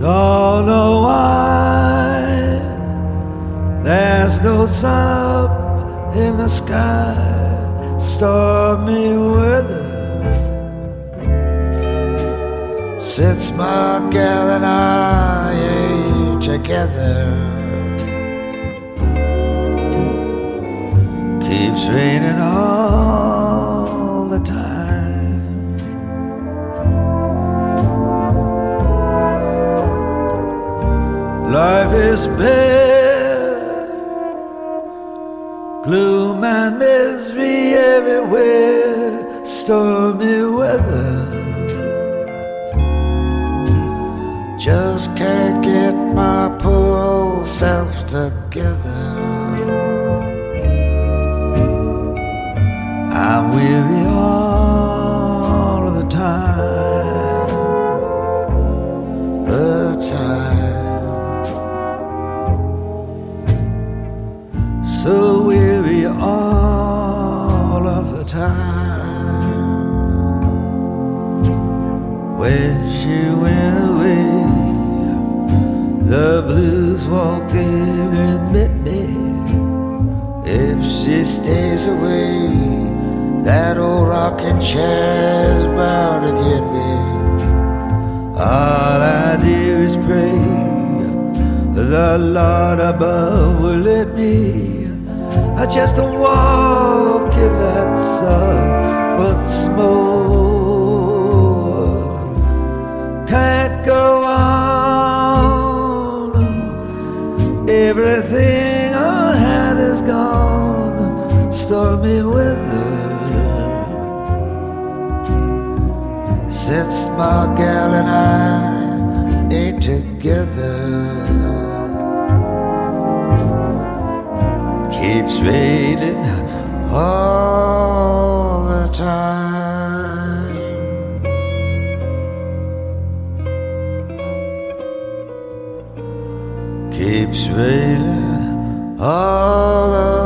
Don't know why there's no sun up in the sky. Stormy weather since my gal and I ain't together. Keeps raining all the time. Life is bare, gloom and misery everywhere, stormy weather. Just can't get my poor old self together. I'm weary all of the time, so weary all of the time. When she went away, the blues walked in and met me. If she stays away, that old rocking chair's bound to get me. All I do is pray the Lord above will let me just walk in that sun once more. Can't go on, everything I had is gone. Stormy weather since my gal and I ain't together. Keeps raining all the time. Keeps raining all the